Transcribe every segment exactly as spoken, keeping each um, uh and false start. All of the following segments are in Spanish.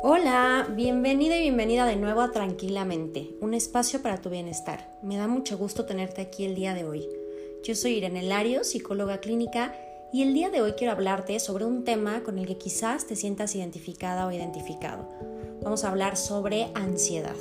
Hola, bienvenida y bienvenida de nuevo a Tranquilamente, un espacio para tu bienestar. Me da mucho gusto tenerte aquí el día de hoy. Yo soy Irene Larios, psicóloga clínica, y el día de hoy quiero hablarte sobre un tema con el que quizás te sientas identificada o identificado. Vamos a hablar sobre ansiedad.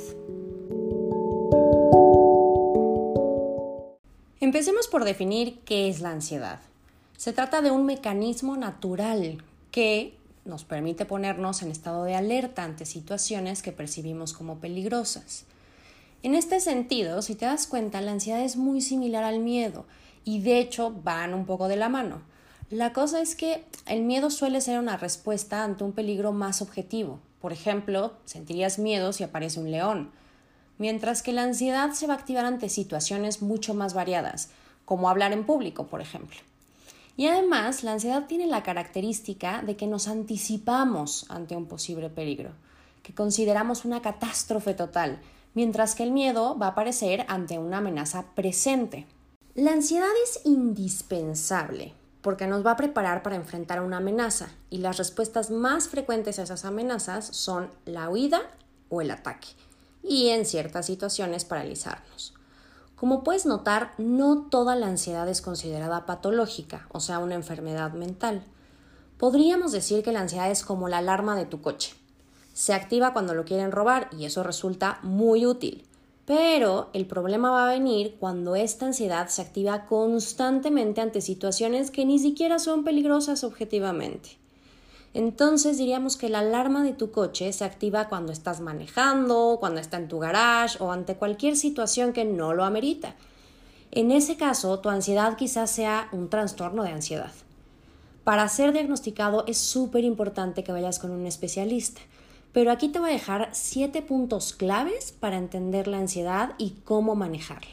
Empecemos por definir qué es la ansiedad. Se trata de un mecanismo natural que nos permite ponernos en estado de alerta ante situaciones que percibimos como peligrosas. En este sentido, si te das cuenta, la ansiedad es muy similar al miedo y de hecho van un poco de la mano. La cosa es que el miedo suele ser una respuesta ante un peligro más objetivo. Por ejemplo, sentirías miedo si aparece un león, mientras que la ansiedad se va a activar ante situaciones mucho más variadas, como hablar en público, por ejemplo. Y además, la ansiedad tiene la característica de que nos anticipamos ante un posible peligro, que consideramos una catástrofe total, mientras que el miedo va a aparecer ante una amenaza presente. La ansiedad es indispensable porque nos va a preparar para enfrentar una amenaza y las respuestas más frecuentes a esas amenazas son la huida o el ataque y en ciertas situaciones paralizarnos. Como puedes notar, no toda la ansiedad es considerada patológica, o sea, una enfermedad mental. Podríamos decir que la ansiedad es como la alarma de tu coche. Se activa cuando lo quieren robar y eso resulta muy útil. Pero el problema va a venir cuando esta ansiedad se activa constantemente ante situaciones que ni siquiera son peligrosas objetivamente. Entonces diríamos que la alarma de tu coche se activa cuando estás manejando, cuando está en tu garage o ante cualquier situación que no lo amerita. En ese caso, tu ansiedad quizás sea un trastorno de ansiedad. Para ser diagnosticado es súper importante que vayas con un especialista, pero aquí te voy a dejar siete puntos claves para entender la ansiedad y cómo manejarla.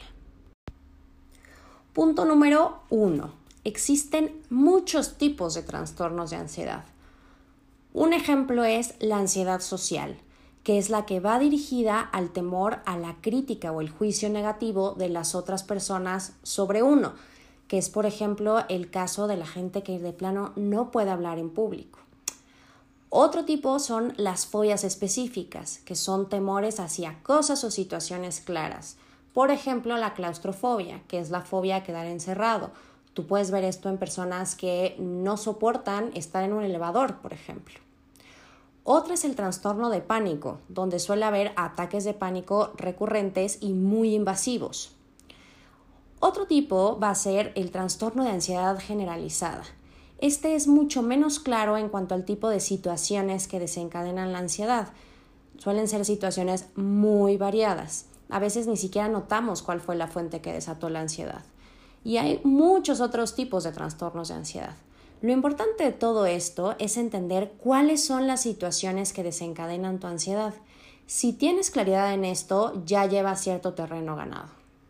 Punto número uno. Existen muchos tipos de trastornos de ansiedad. Un ejemplo es la ansiedad social, que es la que va dirigida al temor a la crítica o el juicio negativo de las otras personas sobre uno, que es, por ejemplo, el caso de la gente que de plano no puede hablar en público. Otro tipo son las fobias específicas, que son temores hacia cosas o situaciones claras. Por ejemplo, la claustrofobia, que es la fobia a quedar encerrado. Tú puedes ver esto en personas que no soportan estar en un elevador, por ejemplo. Otra es el trastorno de pánico, donde suele haber ataques de pánico recurrentes y muy invasivos. Otro tipo va a ser el trastorno de ansiedad generalizada. Este es mucho menos claro en cuanto al tipo de situaciones que desencadenan la ansiedad. Suelen ser situaciones muy variadas. A veces ni siquiera notamos cuál fue la fuente que desató la ansiedad. Y hay muchos otros tipos de trastornos de ansiedad. Lo importante de todo esto es entender cuáles son las situaciones que desencadenan tu ansiedad. Si tienes claridad en esto, ya llevas cierto terreno ganado.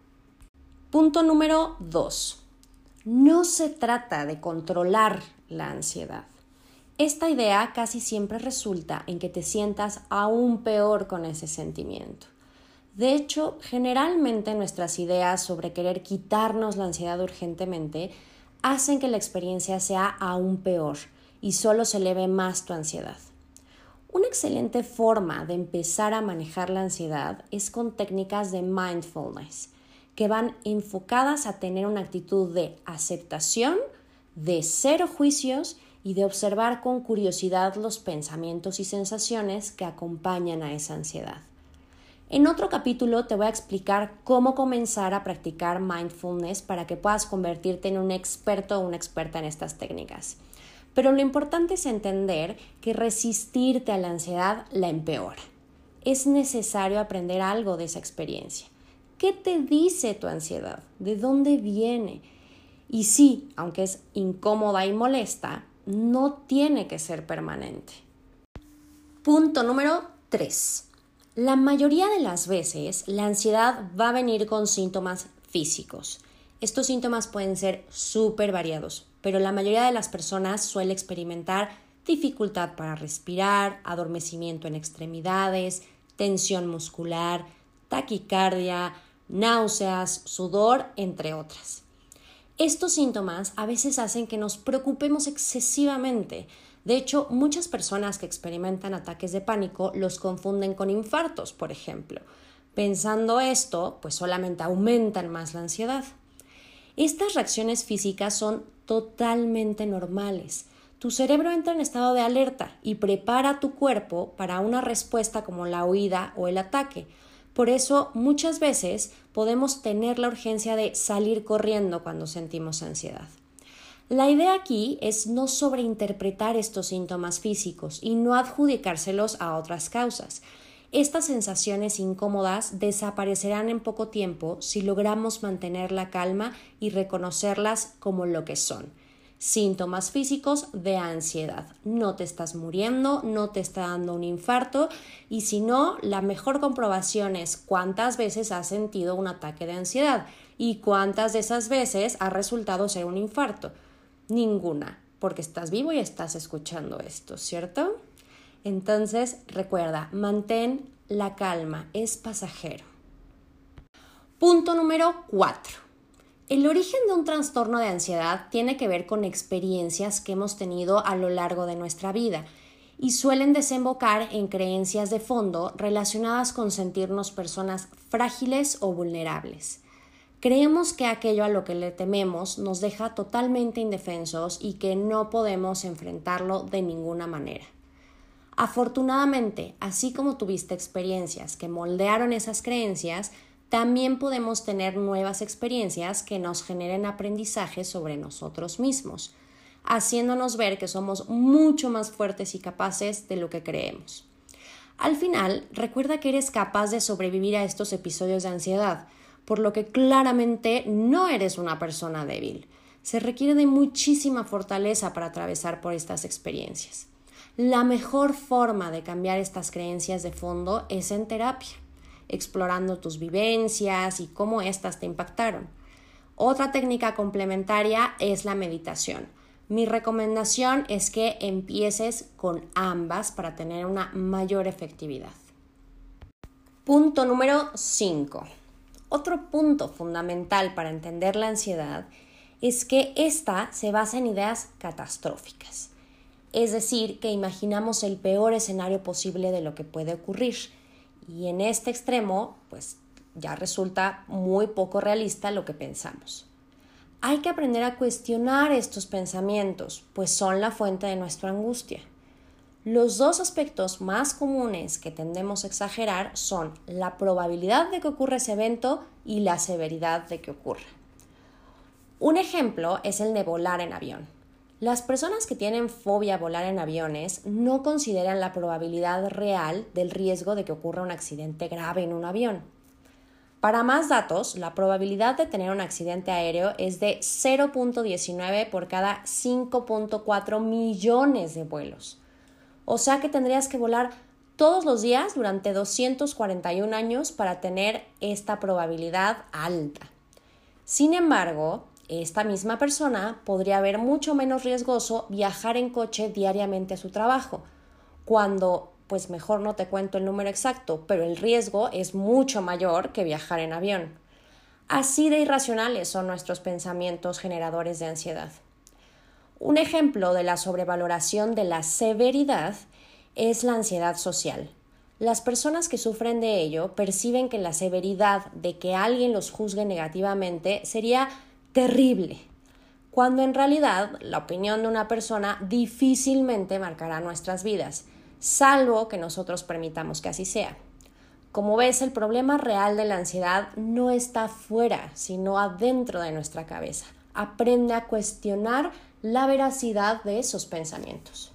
Punto número dos. No se trata de controlar la ansiedad. Esta idea casi siempre resulta en que te sientas aún peor con ese sentimiento. De hecho, generalmente nuestras ideas sobre querer quitarnos la ansiedad urgentemente hacen que la experiencia sea aún peor y solo se eleve más tu ansiedad. Una excelente forma de empezar a manejar la ansiedad es con técnicas de mindfulness, que van enfocadas a tener una actitud de aceptación, de cero juicios y de observar con curiosidad los pensamientos y sensaciones que acompañan a esa ansiedad. En otro capítulo te voy a explicar cómo comenzar a practicar mindfulness para que puedas convertirte en un experto o una experta en estas técnicas. Pero lo importante es entender que resistirte a la ansiedad la empeora. Es necesario aprender algo de esa experiencia. ¿Qué te dice tu ansiedad? ¿De dónde viene? Y sí, aunque es incómoda y molesta, no tiene que ser permanente. Punto número tres. La mayoría de las veces la ansiedad va a venir con síntomas físicos. Estos síntomas pueden ser súper variados, pero la mayoría de las personas suele experimentar dificultad para respirar, adormecimiento en extremidades, tensión muscular, taquicardia, náuseas, sudor, entre otras. Estos síntomas a veces hacen que nos preocupemos excesivamente, De hecho, muchas personas que experimentan ataques de pánico los confunden con infartos, por ejemplo. Pensando esto, pues solamente aumentan más la ansiedad. Estas reacciones físicas son totalmente normales. Tu cerebro entra en estado de alerta y prepara tu cuerpo para una respuesta como la huida o el ataque. Por eso, muchas veces podemos tener la urgencia de salir corriendo cuando sentimos ansiedad. La idea aquí es no sobreinterpretar estos síntomas físicos y no adjudicárselos a otras causas. Estas sensaciones incómodas desaparecerán en poco tiempo si logramos mantener la calma y reconocerlas como lo que son. Síntomas físicos de ansiedad. No te estás muriendo, no te está dando un infarto y si no, la mejor comprobación es cuántas veces has sentido un ataque de ansiedad y cuántas de esas veces ha resultado ser un infarto. Ninguna, porque estás vivo y estás escuchando esto, ¿cierto? Entonces, recuerda, mantén la calma, es pasajero. Punto número cuatro. El origen de un trastorno de ansiedad tiene que ver con experiencias que hemos tenido a lo largo de nuestra vida y suelen desembocar en creencias de fondo relacionadas con sentirnos personas frágiles o vulnerables. Creemos que aquello a lo que le tememos nos deja totalmente indefensos y que no podemos enfrentarlo de ninguna manera. Afortunadamente, así como tuviste experiencias que moldearon esas creencias, también podemos tener nuevas experiencias que nos generen aprendizaje sobre nosotros mismos, haciéndonos ver que somos mucho más fuertes y capaces de lo que creemos. Al final, recuerda que eres capaz de sobrevivir a estos episodios de ansiedad, por lo que claramente no eres una persona débil. Se requiere de muchísima fortaleza para atravesar por estas experiencias. La mejor forma de cambiar estas creencias de fondo es en terapia, explorando tus vivencias y cómo éstas te impactaron. Otra técnica complementaria es la meditación. Mi recomendación es que empieces con ambas para tener una mayor efectividad. Punto número cinco. Otro punto fundamental para entender la ansiedad es que esta se basa en ideas catastróficas. Es decir, que imaginamos el peor escenario posible de lo que puede ocurrir. Y en este extremo, pues ya resulta muy poco realista lo que pensamos. Hay que aprender a cuestionar estos pensamientos, pues son la fuente de nuestra angustia. Los dos aspectos más comunes que tendemos a exagerar son la probabilidad de que ocurra ese evento y la severidad de que ocurra. Un ejemplo es el de volar en avión. Las personas que tienen fobia a volar en aviones no consideran la probabilidad real del riesgo de que ocurra un accidente grave en un avión. Para más datos, la probabilidad de tener un accidente aéreo es de cero punto diecinueve por cada cinco punto cuatro millones de vuelos. O sea que tendrías que volar todos los días durante doscientos cuarenta y un años para tener esta probabilidad alta. Sin embargo, esta misma persona podría ver mucho menos riesgoso viajar en coche diariamente a su trabajo, cuando, pues mejor no te cuento el número exacto, pero el riesgo es mucho mayor que viajar en avión. Así de irracionales son nuestros pensamientos generadores de ansiedad. Un ejemplo de la sobrevaloración de la severidad es la ansiedad social. Las personas que sufren de ello perciben que la severidad de que alguien los juzgue negativamente sería terrible, cuando en realidad la opinión de una persona difícilmente marcará nuestras vidas, salvo que nosotros permitamos que así sea. Como ves, el problema real de la ansiedad no está fuera, sino adentro de nuestra cabeza. Aprende a cuestionar la veracidad de esos pensamientos.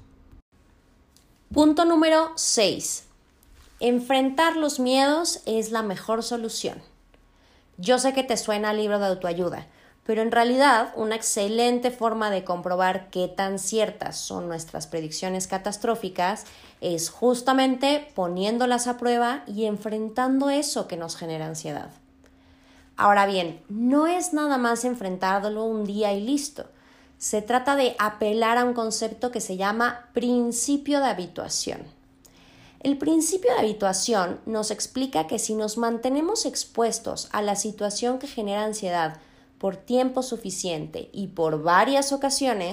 Punto número seis. Enfrentar los miedos es la mejor solución. Yo sé que te suena al libro de autoayuda, pero en realidad una excelente forma de comprobar qué tan ciertas son nuestras predicciones catastróficas es justamente poniéndolas a prueba y enfrentando eso que nos genera ansiedad. Ahora bien, no es nada más enfrentarlo un día y listo. Se trata de apelar a un concepto que se llama principio de habituación. El principio de habituación nos explica que si nos mantenemos expuestos a la situación que genera ansiedad por tiempo suficiente y por varias ocasiones,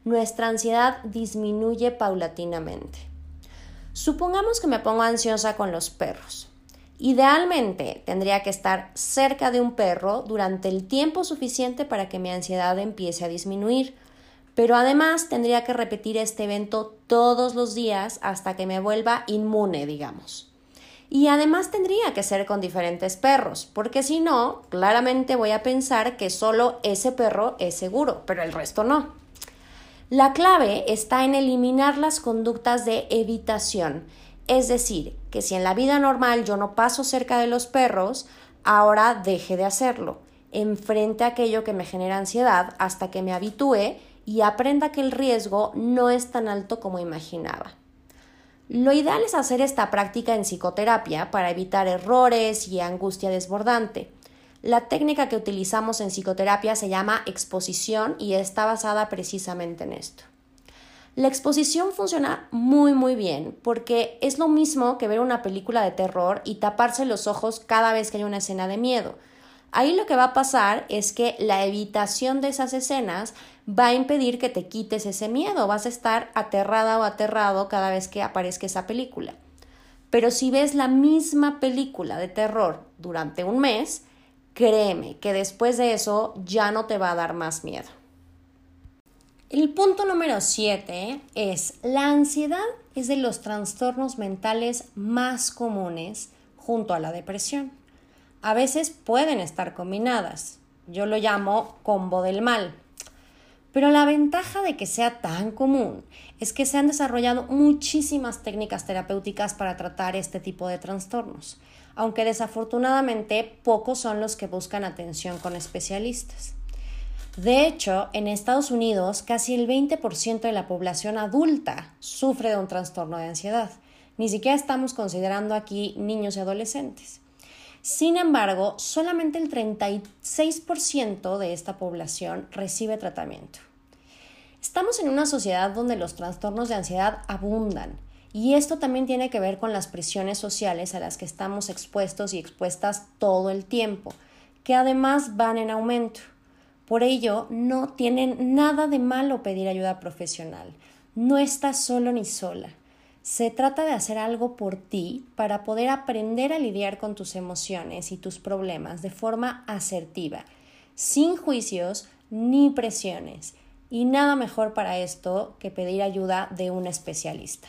nuestra ansiedad disminuye paulatinamente. Supongamos que me pongo ansiosa con los perros. Idealmente tendría que estar cerca de un perro durante el tiempo suficiente para que mi ansiedad empiece a disminuir, pero además tendría que repetir este evento todos los días hasta que me vuelva inmune, digamos. Y además tendría que ser con diferentes perros, porque si no, claramente voy a pensar que solo ese perro es seguro, pero el resto no. La clave está en eliminar las conductas de evitación, es decir, que si en la vida normal yo no paso cerca de los perros, ahora deje de hacerlo, enfrente a aquello que me genera ansiedad hasta que me habitúe y aprenda que el riesgo no es tan alto como imaginaba. Lo ideal es hacer esta práctica en psicoterapia para evitar errores y angustia desbordante. La técnica que utilizamos en psicoterapia se llama exposición y está basada precisamente en esto. La exposición funciona muy muy bien porque es lo mismo que ver una película de terror y taparse los ojos cada vez que hay una escena de miedo. Ahí lo que va a pasar es que la evitación de esas escenas va a impedir que te quites ese miedo, vas a estar aterrada o aterrado cada vez que aparezca esa película. Pero si ves la misma película de terror durante un mes, créeme que después de eso ya no te va a dar más miedo. El punto número siete es: la ansiedad es de los trastornos mentales más comunes junto a la depresión. A veces pueden estar combinadas. Yo lo llamo combo del mal. Pero la ventaja de que sea tan común es que se han desarrollado muchísimas técnicas terapéuticas para tratar este tipo de trastornos, aunque desafortunadamente pocos son los que buscan atención con especialistas. De hecho, en Estados Unidos, casi el veinte por ciento de la población adulta sufre de un trastorno de ansiedad. Ni siquiera estamos considerando aquí niños y adolescentes. Sin embargo, solamente el treinta y seis por ciento de esta población recibe tratamiento. Estamos en una sociedad donde los trastornos de ansiedad abundan, y esto también tiene que ver con las presiones sociales a las que estamos expuestos y expuestas todo el tiempo, que además van en aumento. Por ello, no tienen nada de malo pedir ayuda profesional. No estás solo ni sola. Se trata de hacer algo por ti para poder aprender a lidiar con tus emociones y tus problemas de forma asertiva, sin juicios ni presiones. Y nada mejor para esto que pedir ayuda de un especialista.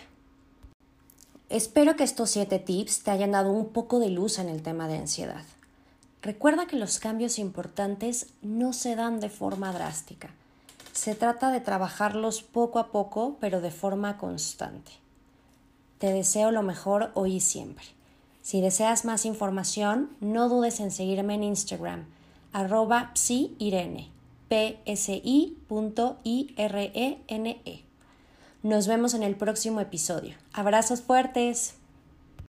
Espero que estos siete tips te hayan dado un poco de luz en el tema de ansiedad. Recuerda que los cambios importantes no se dan de forma drástica. Se trata de trabajarlos poco a poco, pero de forma constante. Te deseo lo mejor hoy y siempre. Si deseas más información, no dudes en seguirme en Instagram, arroba psiirene, p s i punto i r e n e. Nos vemos en el próximo episodio. Abrazos fuertes.